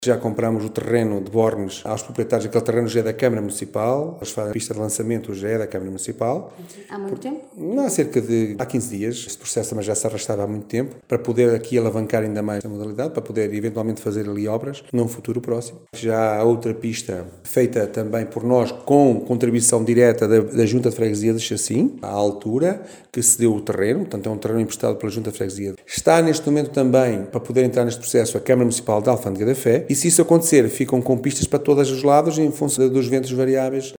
Já compramos o terreno de Bornes aos proprietários. Aquele terreno já é da Câmara Municipal. Eles fazem a pista de lançamento, já é da Câmara Municipal. Há muito tempo? Não, há 15 dias. Este processo também já se arrastava há muito tempo, para poder aqui alavancar ainda mais a modalidade, para poder eventualmente fazer ali obras num futuro próximo. Já há outra pista feita também por nós, com contribuição direta da Junta de Freguesia de Chacim, à altura que cedeu o terreno, portanto é um terreno emprestado pela Junta de Freguesia. Está neste momento também, para poder entrar neste processo, a Câmara Municipal de Alfândega da Fé, e se isso acontecer, ficam com pistas para todos os lados em função dos ventos variáveis